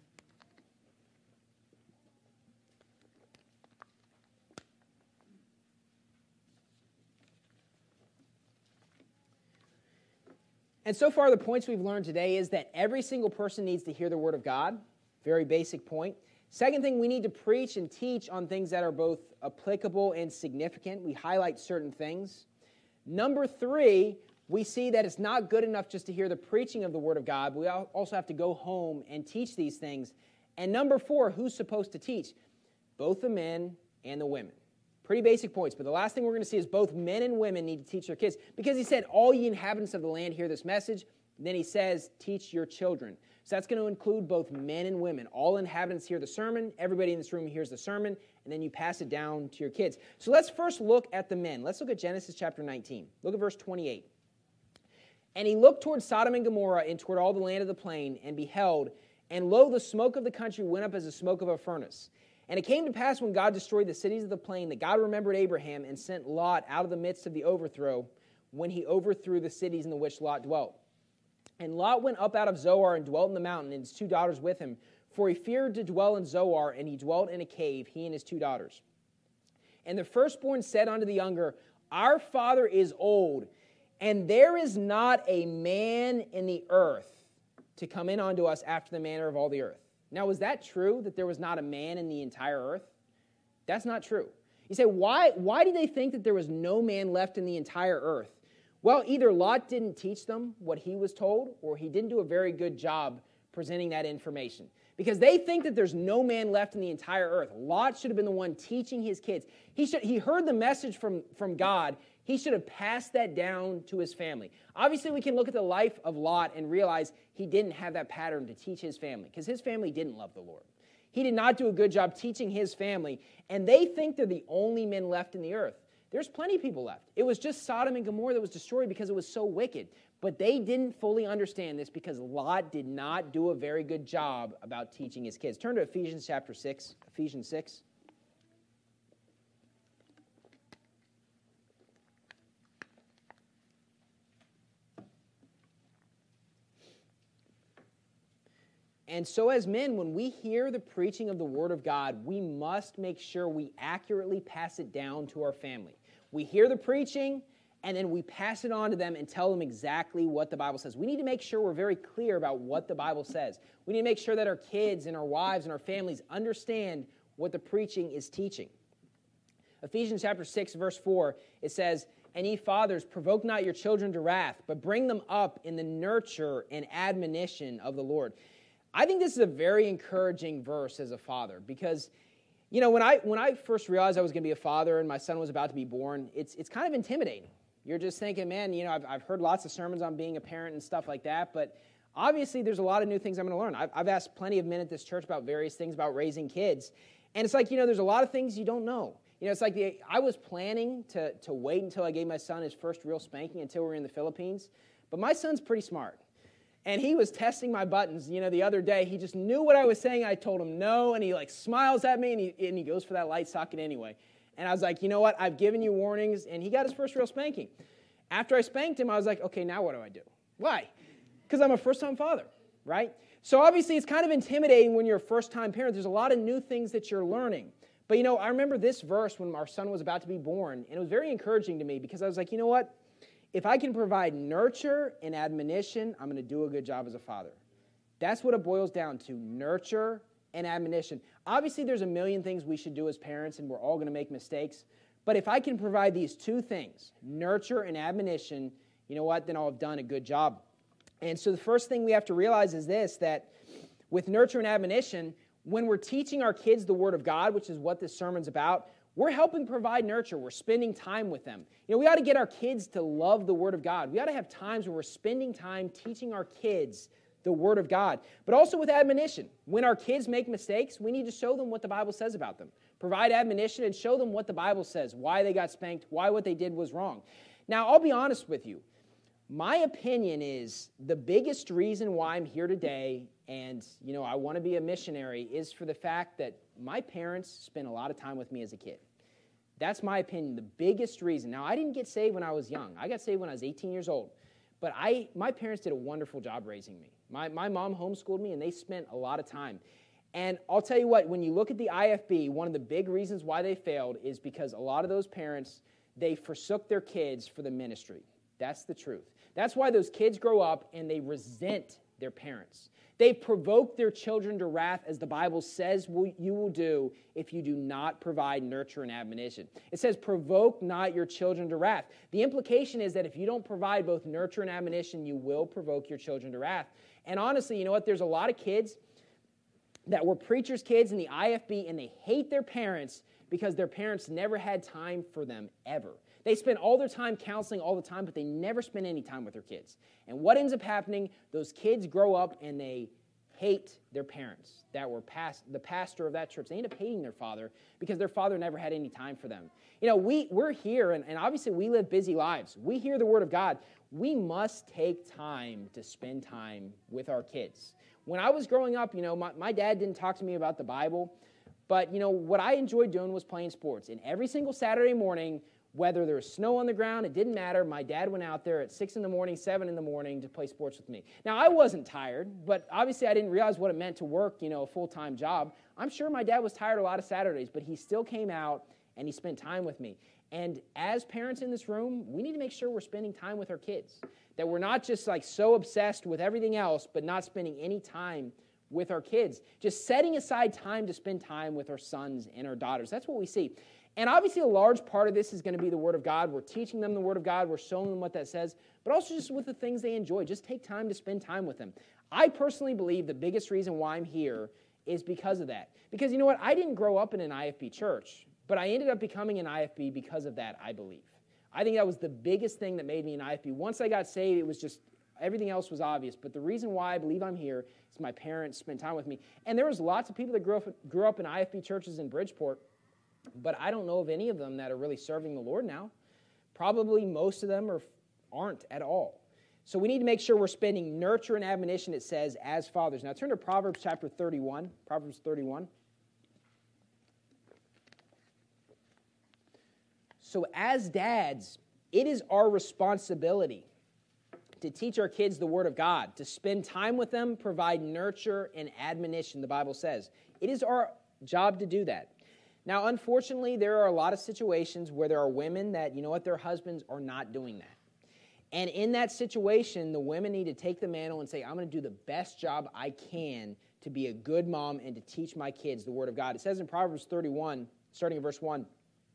And so far, the points we've learned today is that every single person needs to hear the Word of God. Very basic point. Second thing, we need to preach and teach on things that are both applicable and significant. We highlight certain things. Number three, we see that it's not good enough just to hear the preaching of the Word of God. We also have to go home and teach these things. And number four, who's supposed to teach? Both the men and the women. Pretty basic points, but the last thing we're going to see is both men and women need to teach their kids. Because he said, all ye inhabitants of the land hear this message. Then he says, teach your children. So that's going to include both men and women. All inhabitants hear the sermon. Everybody in this room hears the sermon. And then you pass it down to your kids. So let's first look at the men. Let's look at Genesis chapter nineteen. Look at verse twenty-eight. And he looked toward Sodom and Gomorrah and toward all the land of the plain, and beheld, and lo, the smoke of the country went up as the smoke of a furnace. And it came to pass when God destroyed the cities of the plain that God remembered Abraham and sent Lot out of the midst of the overthrow when he overthrew the cities in the which Lot dwelt. And Lot went up out of Zoar and dwelt in the mountain, and his two daughters with him. For he feared to dwell in Zoar, and he dwelt in a cave, he and his two daughters. And the firstborn said unto the younger, Our father is old, and there is not a man in the earth to come in unto us after the manner of all the earth. Now, is that true, that there was not a man in the entire earth? That's not true. You say, why, why do they think that there was no man left in the entire earth? Well, either Lot didn't teach them what he was told, or he didn't do a very good job presenting that information. Because they think that there's no man left in the entire earth. Lot should have been the one teaching his kids. He should, he heard the message from, from God. He should have passed that down to his family. Obviously, we can look at the life of Lot and realize he didn't have that pattern to teach his family, because his family didn't love the Lord. He did not do a good job teaching his family, and they think they're the only men left in the earth. There's plenty of people left. It was just Sodom and Gomorrah that was destroyed because it was so wicked. But they didn't fully understand this because Lot did not do a very good job about teaching his kids. Turn to Ephesians chapter six. Ephesians six. And so as men, when we hear the preaching of the Word of God, we must make sure we accurately pass it down to our family. We hear the preaching, and then we pass it on to them and tell them exactly what the Bible says. We need to make sure we're very clear about what the Bible says. We need to make sure that our kids and our wives and our families understand what the preaching is teaching. Ephesians chapter six, verse four, it says, And ye fathers, provoke not your children to wrath, but bring them up in the nurture and admonition of the Lord. I think this is a very encouraging verse as a father because, you know, when I when I first realized I was going to be a father and my son was about to be born, it's it's kind of intimidating. You're just thinking, man, you know, I've, I've heard lots of sermons on being a parent and stuff like that, but obviously there's a lot of new things I'm going to learn. I've, I've asked plenty of men at this church about various things about raising kids, and it's like, you know, there's a lot of things you don't know. You know, it's like the, I was planning to, to wait until I gave my son his first real spanking until we were in the Philippines, but my son's pretty smart. And he was testing my buttons, you know, the other day. He just knew what I was saying. I told him no, and he, like, smiles at me, and he, and he goes for that light socket anyway. And I was like, you know what? I've given you warnings, and he got his first real spanking. After I spanked him, I was like, okay, now what do I do? Why? Because I'm a first-time father, right? So obviously it's kind of intimidating when you're a first-time parent. There's a lot of new things that you're learning. But, you know, I remember this verse when our son was about to be born, and it was very encouraging to me because I was like, you know what? If I can provide nurture and admonition, I'm going to do a good job as a father. That's what it boils down to, nurture and admonition. Obviously, there's a million things we should do as parents, and we're all going to make mistakes. But if I can provide these two things, nurture and admonition, you know what? Then I'll have done a good job. And so the first thing we have to realize is this, that with nurture and admonition, when we're teaching our kids the Word of God, which is what this sermon's about, we're helping provide nurture. We're spending time with them. You know, we ought to get our kids to love the Word of God. We ought to have times where we're spending time teaching our kids the Word of God, but also with admonition. When our kids make mistakes, we need to show them what the Bible says about them. Provide admonition and show them what the Bible says, why they got spanked, why what they did was wrong. Now, I'll be honest with you. My opinion is the biggest reason why I'm here today and, you know, I want to be a missionary is for the fact that my parents spent a lot of time with me as a kid. That's my opinion, the biggest reason. Now, I didn't get saved when I was young. I got saved when I was eighteen years old. But I, my parents did a wonderful job raising me. My, my mom homeschooled me, and they spent a lot of time. And I'll tell you what, when you look at the I F B, one of the big reasons why they failed is because a lot of those parents, they forsook their kids for the ministry. That's the truth. That's why those kids grow up and they resent their parents. They provoke their children to wrath, as the Bible says you will do if you do not provide nurture and admonition. It says, provoke not your children to wrath. The implication is that if you don't provide both nurture and admonition, you will provoke your children to wrath. And honestly, you know what? There's a lot of kids that were preachers' kids in the I F B, and they hate their parents because their parents never had time for them, ever. They spend all their time counseling all the time, but they never spend any time with their kids. And what ends up happening, those kids grow up and they hate their parents that were past, the pastor of that church. They end up hating their father because their father never had any time for them. You know, we, we're here, and, and obviously we live busy lives. We hear the Word of God. We must take time to spend time with our kids. When I was growing up, you know, my, my dad didn't talk to me about the Bible, but, you know, what I enjoyed doing was playing sports. And every single Saturday morning, whether there was snow on the ground, it didn't matter. My dad went out there at six in the morning, seven in the morning to play sports with me. Now, I wasn't tired, but obviously I didn't realize what it meant to work, you know, a full-time job. I'm sure my dad was tired a lot of Saturdays, but he still came out and he spent time with me. And as parents in this room, we need to make sure we're spending time with our kids, that we're not just like so obsessed with everything else, but not spending any time with our kids. Just setting aside time to spend time with our sons and our daughters. That's what we see. And obviously a large part of this is going to be the Word of God. We're teaching them the Word of God. We're showing them what that says, but also just with the things they enjoy. Just take time to spend time with them. I personally believe the biggest reason why I'm here is because of that. Because you know what? I didn't grow up in an I F B church, but I ended up becoming an I F B because of that, I believe. I think that was the biggest thing that made me an I F B. Once I got saved, it was just, everything else was obvious. But the reason why I believe I'm here is my parents spent time with me. And there was lots of people that grew up, grew up in I F B churches in Bridgeport, but I don't know of any of them that are really serving the Lord now. Probably most of them are, aren't at all. So we need to make sure we're spending nurture and admonition, it says, as fathers. Now turn to Proverbs chapter thirty-one. Proverbs thirty-one. So as dads, it is our responsibility to teach our kids the Word of God, to spend time with them, provide nurture and admonition, the Bible says. It is our job to do that. Now, unfortunately, there are a lot of situations where there are women that, you know what, their husbands are not doing that. And in that situation, the women need to take the mantle and say, I'm going to do the best job I can to be a good mom and to teach my kids the Word of God. It says in Proverbs thirty-one, starting in verse one,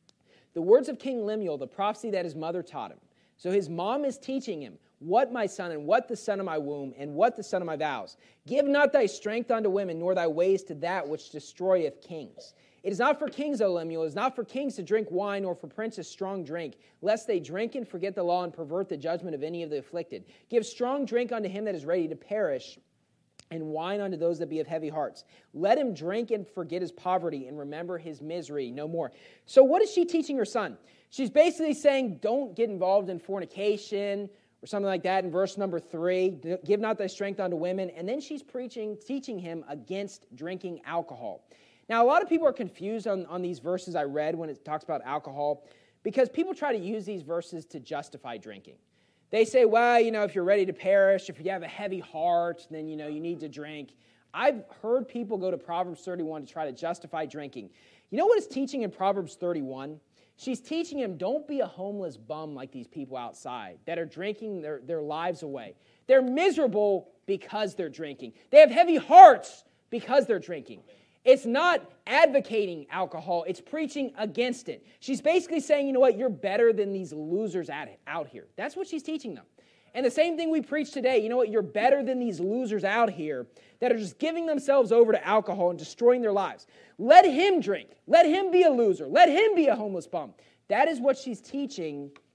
the words of King Lemuel, the prophecy that his mother taught him. So his mom is teaching him, what my son, and what the son of my womb, and what the son of my vows. Give not thy strength unto women, nor thy ways to that which destroyeth kings. It is not for kings, O Lemuel, it is not for kings to drink wine, or for princes strong drink, lest they drink and forget the law and pervert the judgment of any of the afflicted. Give strong drink unto him that is ready to perish, and wine unto those that be of heavy hearts. Let him drink and forget his poverty, and remember his misery no more. So what is she teaching her son? She's basically saying, don't get involved in fornication, or something like that in verse number three. Give not thy strength unto women. And then she's preaching, teaching him against drinking alcohol. Now, a lot of people are confused on, on these verses I read when it talks about alcohol, because people try to use these verses to justify drinking. They say, well, you know, if you're ready to perish, if you have a heavy heart, then, you know, you need to drink. I've heard people go to Proverbs thirty-one to try to justify drinking. You know what it's teaching in Proverbs thirty-one? She's teaching him, don't be a homeless bum like these people outside that are drinking their, their lives away. They're miserable because they're drinking. They have heavy hearts because they're drinking. It's not advocating alcohol. It's preaching against it. She's basically saying, you know what, you're better than these losers at it, out here. That's what she's teaching them. And the same thing we preach today, you know what, you're better than these losers out here that are just giving themselves over to alcohol and destroying their lives. Let him drink. Let him be a loser. Let him be a homeless bum. That is what she's teaching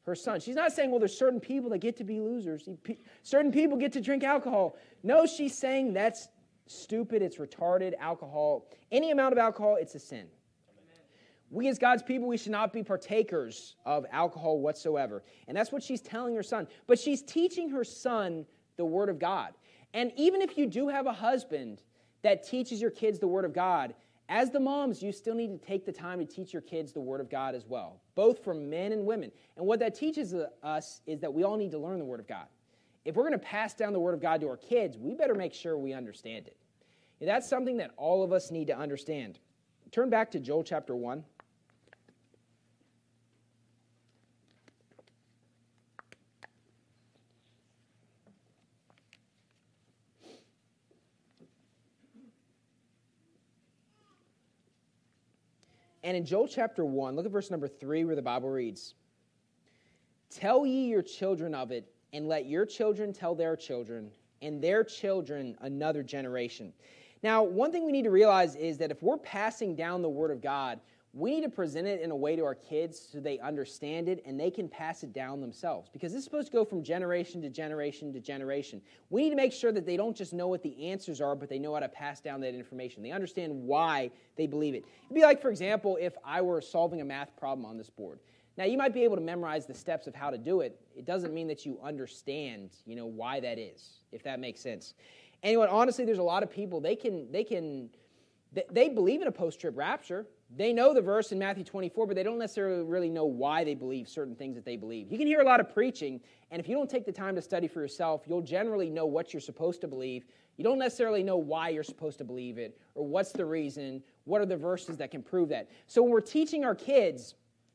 her son. She's not saying, well, there's certain people that get to be losers. Certain people get to drink alcohol. No, she's saying that's stupid, it's retarded, alcohol. Any amount of alcohol, it's a sin. We as God's people, we should not be partakers of alcohol whatsoever. And that's what she's telling her son. But she's teaching her son the Word of God. And even if you do have a husband that teaches your kids the Word of God, as the moms, you still need to take the time to teach your kids the Word of God as well, both for men and women. And what that teaches us is that we all need to learn the Word of God. If we're going to pass down the Word of God to our kids, we better make sure we understand it. And that's something that all of us need to understand. Turn back to Joel chapter one. And in Joel chapter one, look at verse number three where the Bible reads, "Tell ye your children of it, and let your children tell their children, and their children another generation." Now, one thing we need to realize is that if we're passing down the Word of God, we need to present it in a way to our kids so they understand it and they can pass it down themselves. Because this is supposed to go from generation to generation to generation. We need to make sure that they don't just know what the answers are, but they know how to pass down that information. They understand why they believe it. It'd be like, for example, if I were solving a math problem on this board. Now, you might be able to memorize the steps of how to do it. It doesn't mean that you understand, you know, why that is, if that makes sense. Anyway, honestly, there's a lot of people, they can, they can, they believe in a post-trib rapture. They know the verse in Matthew twenty-four, but they don't necessarily really know why they believe certain things that they believe. You can hear a lot of preaching, and if you don't take the time to study for yourself, you'll generally know what you're supposed to believe. You don't necessarily know why you're supposed to believe it, or what's the reason, what are the verses that can prove that. So when we're teaching our kids,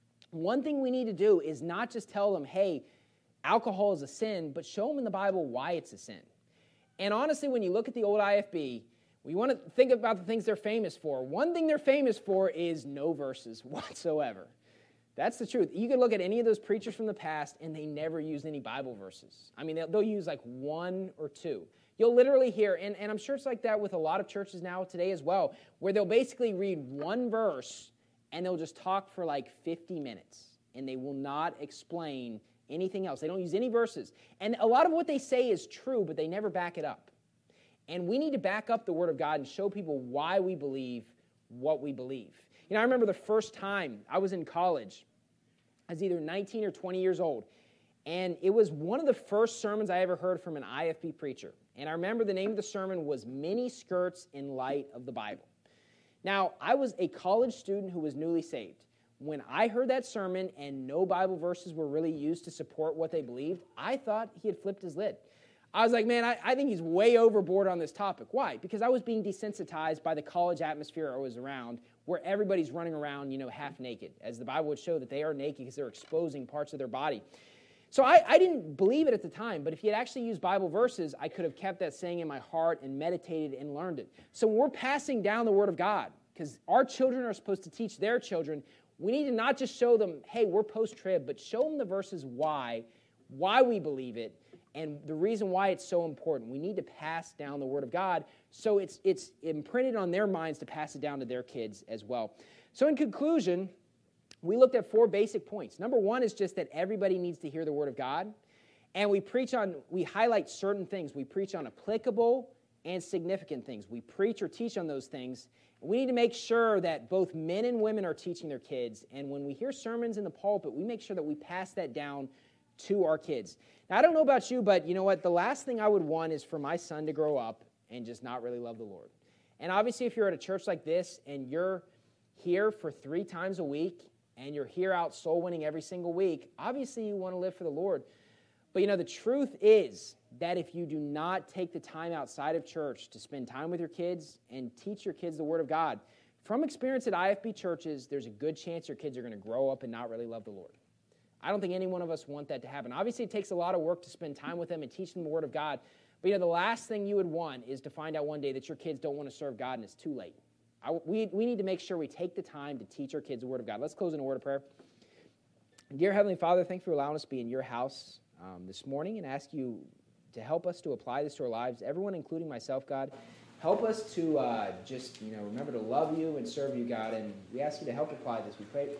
one thing we need to do is not just tell them, hey, alcohol is a sin, but show them in the Bible why it's a sin. And honestly, when you look at the old I F B, we want to think about the things they're famous for. One thing they're famous for is no verses whatsoever. That's the truth. You can look at any of those preachers from the past, and they never used any Bible verses. I mean, they'll, they'll use like one or two. You'll literally hear, and, and I'm sure it's like that with a lot of churches now today as well, where they'll basically read one verse, and they'll just talk for like fifty minutes, and they will not explain anything else. They don't use any verses. And a lot of what they say is true, but they never back it up. And we need to back up the Word of God and show people why we believe what we believe. You know, I remember the first time I was in college. I was either nineteen or twenty years old. And it was one of the first sermons I ever heard from an I F B preacher. And I remember the name of the sermon was Mini Skirts in Light of the Bible. Now, I was a college student who was newly saved. When I heard that sermon and no Bible verses were really used to support what they believed, I thought he had flipped his lid. I was like, man, I, I think he's way overboard on this topic. Why? Because I was being desensitized by the college atmosphere I was around, where everybody's running around, you know, half naked, as the Bible would show that they are naked because they're exposing parts of their body. So I, I didn't believe it at the time, but if he had actually used Bible verses, I could have kept that saying in my heart and meditated and learned it. So when we're passing down the Word of God, because our children are supposed to teach their children, we need to not just show them, hey, we're post-trib, but show them the verses why, why we believe it, and the reason why it's so important. We need to pass down the Word of God so it's it's imprinted on their minds to pass it down to their kids as well. So in conclusion, we looked at four basic points. Number one is just that everybody needs to hear the Word of God. And we preach on, we highlight certain things. We preach on applicable and significant things. We preach or teach on those things. We need to make sure that both men and women are teaching their kids. And when we hear sermons in the pulpit, we make sure that we pass that down to our kids. Now, I don't know about you, but you know what? The last thing I would want is for my son to grow up and just not really love the Lord. And obviously, if you're at a church like this and you're here for three times a week and you're here out soul winning every single week, obviously you want to live for the Lord. But you know, the truth is that if you do not take the time outside of church to spend time with your kids and teach your kids the Word of God, from experience at I F B churches, there's a good chance your kids are going to grow up and not really love the Lord. I don't think any one of us want that to happen. Obviously, it takes a lot of work to spend time with them and teach them the Word of God. But you know, the last thing you would want is to find out one day that your kids don't want to serve God and it's too late. I, we, we need to make sure we take the time to teach our kids the Word of God. Let's close in a word of prayer. Dear Heavenly Father, thank you for allowing us to be in your house um, this morning, and ask you to help us to apply this to our lives. Everyone, including myself, God, help us to uh, just, you know, remember to love you and serve you, God, and we ask you to help apply this. We pray,